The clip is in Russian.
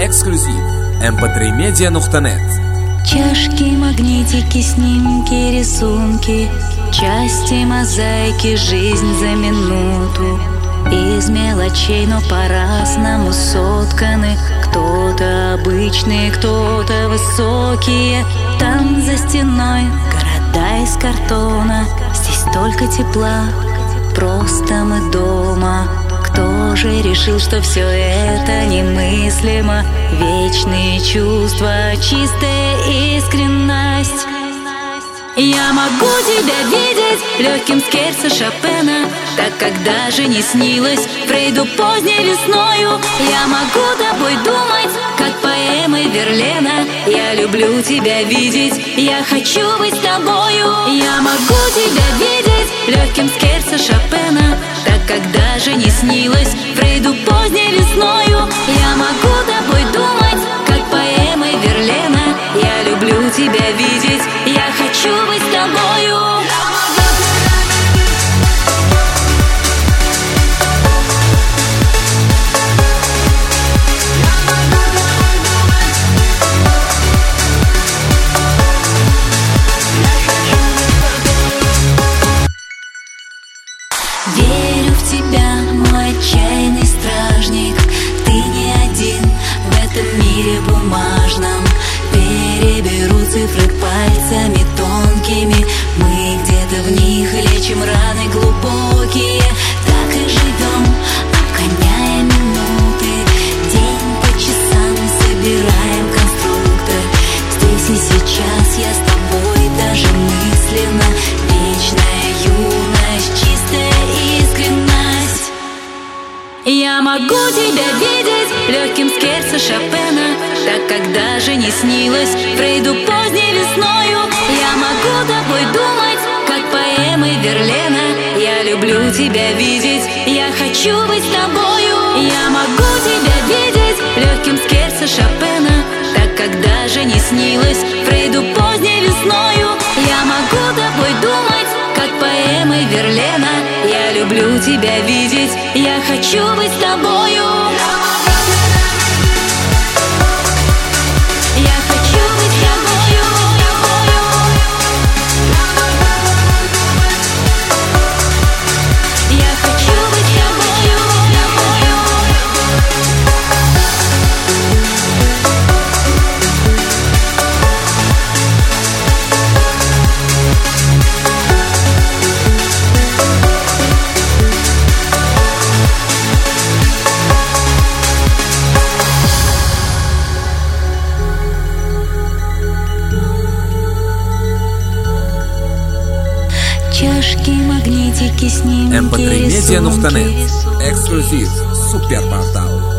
Эксклюзив. mp3media.net. Чашки, магнитики, снимки, рисунки, части мозаики, жизнь за минуту. Из мелочей, но по-разному сотканы. Кто-то обычные, кто-то высокие. Там за стеной города из картона. Здесь столько тепла, просто мы дома. Кто же решил, что все это немыслимо? Вечные чувства, чистая искренность. Я могу тебя видеть легким скерцо Шопена, так как даже не снилось Фрейду поздней весною. Я могу тобой думать, как поэмы Верлена. Я люблю тебя видеть, я хочу быть с тобою. Я могу тебя видеть легким скерцо Шопена, так как даже не снилось Фрейду поздней весною. Я могу тобой думать, как поэмы Верлена. Я люблю тебя видеть, я хочу быть с тобою. Верю в тебя, мой отчаянный стражник. Ты не один в этом мире бумажном. Переберу цифры пальцами тонкими. Мы где-то в них лечим раны глубокие. Так и живем, обгоняя минуты. День по часам собираем конструктор. Здесь и сейчас я с тобой, даже мысленно. Вечная юность, чистая искренность. Я могу тебя видеть легким скерцо Шопена, так как даже не снилось Фрейду поздней весною. Я могу тобой думать, как поэмы Верлена. Я люблю тебя видеть, я хочу быть с тобою. Я могу тебя видеть легким скерцо Шопена, так как даже не снилось Фрейду поздней весною. Я могу тобой думать, как поэмы Верлена. Я люблю тебя видеть, я хочу быть с тобою. Я хочу быть с тобою. Я хочу быть с тобою. Чашки, магнитики, снимки, mp3media.net. рисунки. Эксклюзив. Суперпортал.